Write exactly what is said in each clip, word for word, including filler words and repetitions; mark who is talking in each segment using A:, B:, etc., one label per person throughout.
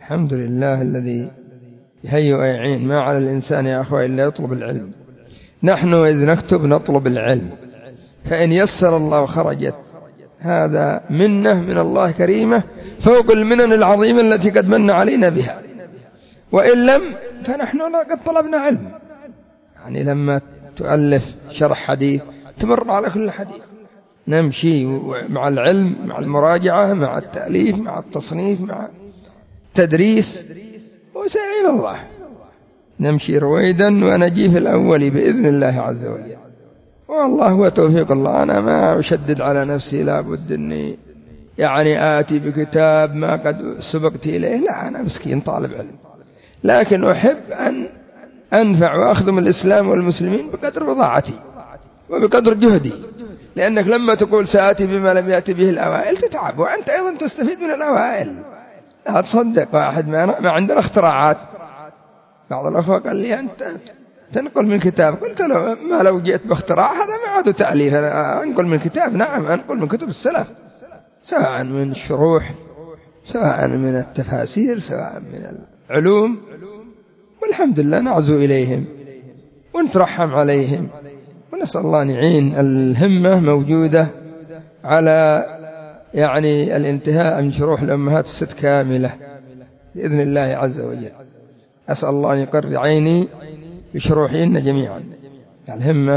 A: الحمد لله الذي يهيئ ويعين. ما على الإنسان يا أخوة إلا يطلب العلم. نحن إذ نكتب نطلب العلم، فإن يسر الله خرجت. هذا منة من الله كريمة فوق المنن العظيمة التي قد من علينا بها، وإن لم فنحن قد طلبنا علم. يعني لما تؤلف شرح حديث تمر على كل حديث، نمشي مع العلم، مع المراجعة، مع التأليف، مع التصنيف، مع التدريس، وسيعين الله. نمشي رويدا ونجي في الأول بإذن الله عز وجل. والله هو توفيق الله. أنا ما أشدد على نفسي لابد أني يعني آتي بكتاب ما قد سبقت إليه، لا، أنا مسكين طالب علم، لكن أحب أن أنفع وأخدم الإسلام والمسلمين بقدر بضاعتي وبقدر جهدي. لأنك لما تقول سآتي بما لم يأتي به الأوائل تتعب، وأنت أيضا تستفيد من الأوائل. لا تصدق واحد ما عندنا اختراعات. بعض الأخوة قال لي أنت تنقل من كتاب، قلت له ما لو جئت باختراع هذا ما عاد تأليف. أنا أنقل من كتاب، نعم أنقل من كتب السلف، سواء من الشروح، سواء من التفاسير، سواء من العلوم، والحمد لله نعزو إليهم ونترحم عليهم ونسأل الله أن يعين. الهمة موجودة على يعني الانتهاء من شروح الأمهات الست كاملة بإذن الله عز وجل. أسأل الله أن يقر عيني بشروحهن جميعا. الهمة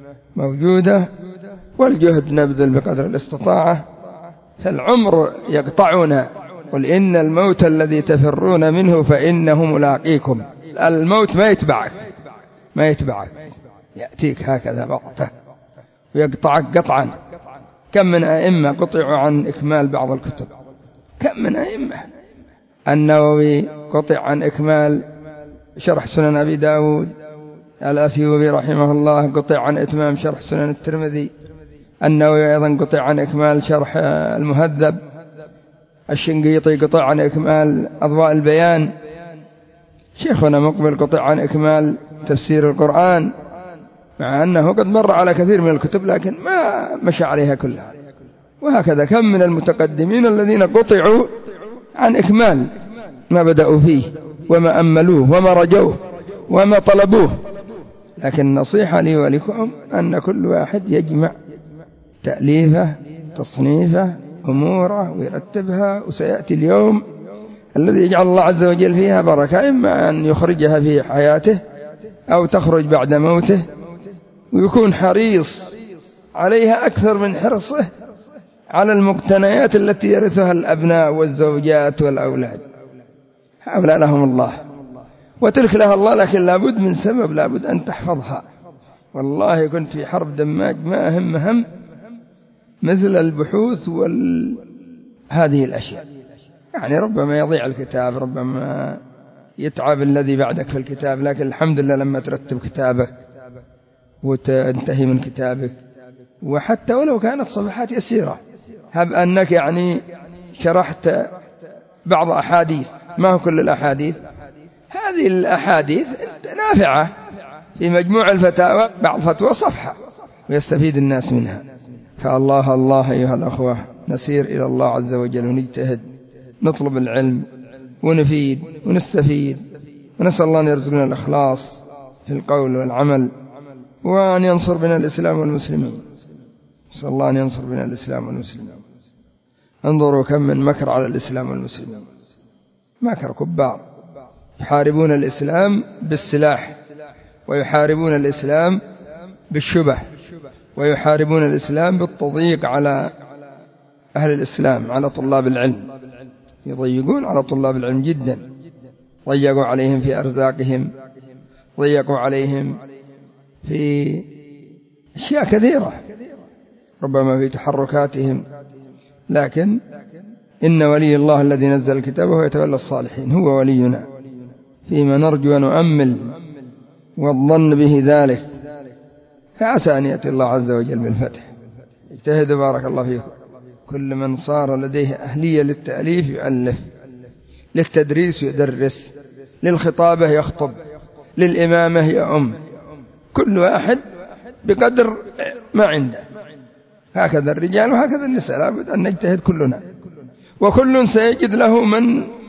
A: موجودة والجهد نبذل بقدر الاستطاعة، فالعمر يقطعنا. قل إن الموت الذي تفرون منه فإنه ملاقيكم. الموت ما يتبعك، ما يتبعك، يأتيك هكذا بغتة ويقطعك قطعا. كم من أئمة قطعوا عن إكمال بعض الكتب، كم من أئمة. النووي قطع عن إكمال شرح سنن أبي داود، الأثيوبي رحمه الله قطع عن إتمام شرح سنن الترمذي، النووي أيضا قطع عن إكمال شرح المهذب، الشنقيطي قطع عن إكمال أضواء البيان، شيخنا مقبل قطع عن إكمال تفسير القرآن، مع أنه قد مر على كثير من الكتب لكن ما مشى عليها كلها. وهكذا كم من المتقدمين الذين قطعوا عن إكمال ما بدأوا فيه وما أملوه وما رجوه وما طلبوه. لكن نصيحة لي ولكم أن كل واحد يجمع تأليفه، تصنيفه، أموره ويرتبها، وسيأتي اليوم الذي يجعل الله عز وجل فيها بركة، إما أن يخرجها في حياته أو تخرج بعد موته، ويكون حريص عليها أكثر من حرصه على المقتنيات التي يرثها الأبناء والزوجات والأولاد. هؤلاء لهم الله وتلك لها الله، لكن لابد من سبب، لابد أن تحفظها. والله كنت في حرب دماج ما أهم هم مثل البحوث وهذه الأشياء. يعني ربما يضيع الكتاب، ربما يتعب الذي بعدك في الكتاب، لكن الحمد لله لما ترتب كتابك وتنتهي من كتابك، وحتى ولو كانت صفحات يسيرة، هب أنك يعني شرحت بعض أحاديث، ما هو كل الأحاديث، هذه الأحاديث نافعة في مجموع الفتاوى، بعض فتوى صفحة ويستفيد الناس منها. فالله الله أيها الأخوة، نسير إلى الله عز وجل ونجتهد، نطلب العلم ونفيد ونستفيد، ونسأل الله أن يرزقنا الإخلاص في القول والعمل، وأن ينصر بنا الإسلام والمسلمين. نسأل الله أن ينصر بنا الإسلام والمسلمين. انظروا كم من مكر على الإسلام والمسلمين، مكر كبار، يحاربون الإسلام بالسلاح، ويحاربون الإسلام بالشبه، ويحاربون الإسلام بالتضييق على أهل الإسلام، على طلاب العلم، يضيقون على طلاب العلم جدا، ضيقوا عليهم في أرزاقهم، ضيقوا عليهم في أشياء كثيرة، ربما في تحركاتهم. لكن إن ولي الله الذي نزل الكتاب وهو يتولى الصالحين، هو ولينا فيما نرجو ونؤمل والظن به ذلك، فعسى أن يأتي الله عز وجل بالفتح. اجتهدوا بارك الله فيكم. كل من صار لديه أهلية للتأليف يؤلف، للتدريس يدرس، للخطابة يخطب، للإمامة يؤم، كل واحد بقدر ما عنده. هكذا الرجال وهكذا النساء، لابد أن نجتهد كلنا، وكل سيجد له من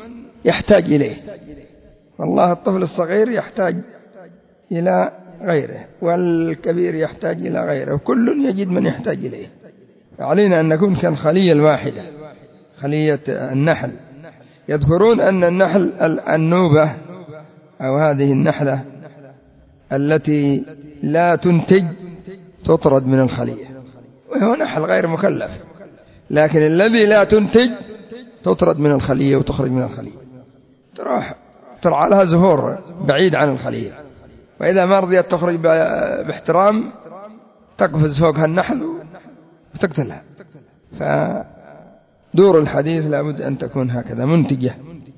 A: يحتاج إليه. والله الطفل الصغير يحتاج إلى غيره، والكبير يحتاج إلى غيره، وكل يجد من يحتاج إليه. علينا أن نكون كالخلية الواحدة، خلية النحل. يذكرون أن النحل النوبة أو هذه النحلة التي لا تنتج تطرد من الخلية، وهو نحل غير مكلف، لكن الذي لا تنتج تطرد من الخلية وتخرج من الخلية، تروح ترعى لها زهور بعيد عن الخلية، وإذا ما رضيت تخرج باحترام تقفز فوقها النحل وتقتلها. فدور الحديث لابد أن تكون هكذا، منتجة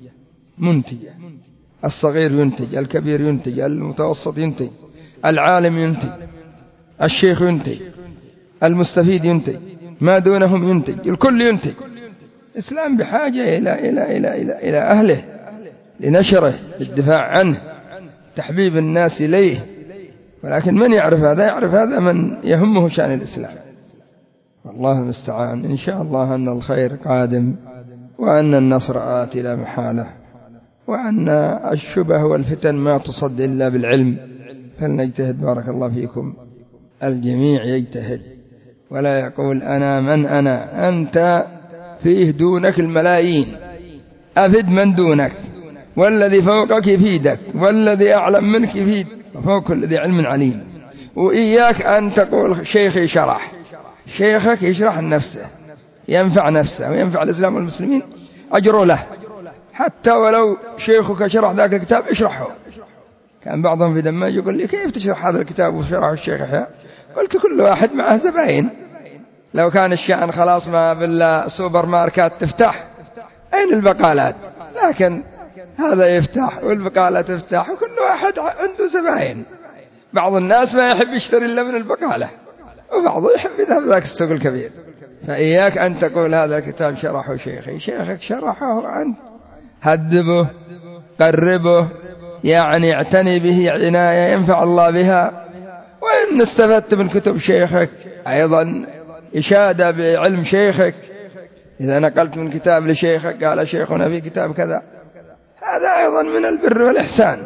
A: منتجة. الصغير ينتج، الكبير ينتج، المتوسط ينتج، العالم ينتج، الشيخ ينتج، المستفيد ينتج، ما دونهم ينتج، الكل ينتج. الإسلام بحاجة إلى إلى إلى إلى إلى أهله لنشره، للدفاع عنه، تحبيب الناس إليه. ولكن من يعرف هذا؟ يعرف هذا من يهمه شأن الإسلام. والله المستعان. إن شاء الله أن الخير قادم، وأن النصر آت لا محالة، وأن الشبه والفتن ما تصد إلا بالعلم. فلنجتهد بارك الله فيكم. الجميع يجتهد ولا يقول أنا من أنا. أنت فيه دونك الملايين، أفد من دونك، والذي فوقك يفيدك، والذي أعلم منك يفيد، وفوق كل ذي علم عليم. وإياك أن تقول شيخي شرح. شيخك يشرح نفسه، ينفع نفسه وينفع الإسلام والمسلمين، أجر له. حتى ولو شيخك شرح ذاك الكتاب اشرحه. كان بعضهم في دماج يقول لي كيف تشرح هذا الكتاب وشرحه الشيخ يحيى؟ قلت كل واحد معه زباين. لو كان الشأن خلاص ما بالله سوبر ماركات تفتح، أين البقالات؟ لكن هذا يفتح والبقالة تفتح، وكل واحد عنده زباين. بعض الناس ما يحب يشتري إلا من البقالة، وبعضه يحب يذهب ذاك السوق الكبير. فإياك أن تقول هذا الكتاب شرحه شيخي. شيخك شرحه أنت، هذبه قربه، يعني اعتني به عناية ينفع الله بها. وإن استفدت من كتب شيخك أيضا إشادة بعلم شيخك. إذا نقلت من كتاب لشيخك قال شيخنا في كتاب كذا، هذا أيضا من البر والإحسان،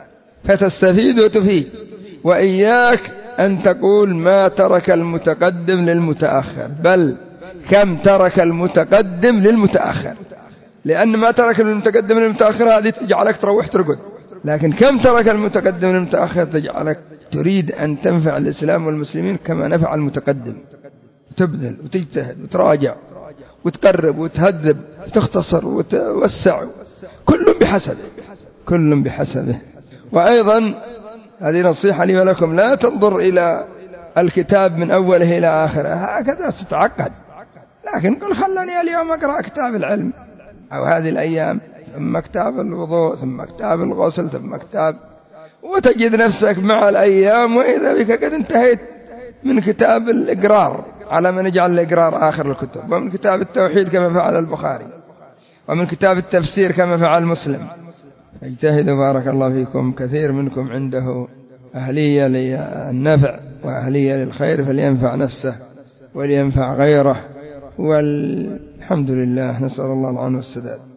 A: فتستفيد وتفيد. وإياك أن تقول ما ترك المتقدم للمتأخر، بل كم ترك المتقدم للمتأخر. لأن ما ترك المتقدم للمتأخر هذه تجعلك تروح ترقد، لكن كم ترك المتقدم للمتأخر تجعلك تريد أن تنفع الإسلام والمسلمين كما نفع المتقدم. تبذل وتجتهد وتراجع وتقرب وتهذب وتختصر وتوسع، كل بحسبه، كل بحسبه. وأيضا هذه نصيحة لي ولكم، لا تنظر إلى الكتاب من أوله إلى آخره هكذا ستعقد، لكن قل خلني اليوم أقرأ كتاب العلم، أو هذه الأيام ثم كتاب الوضوء ثم كتاب الغسل ثم كتاب، وتجد نفسك مع الأيام وإذا بك قد انتهيت من كتاب الإقرار، على من يجعل الإقرار آخر الكتب، ومن كتاب التوحيد كما فعل البخاري، ومن كتاب التفسير كما فعل مسلم. اجتهدوا بارك الله فيكم. كثير منكم عنده أهلية للنفع وأهلية للخير، فلينفع نفسه ولينفع غيره، والحمد لله. نسأل الله العون والسداد.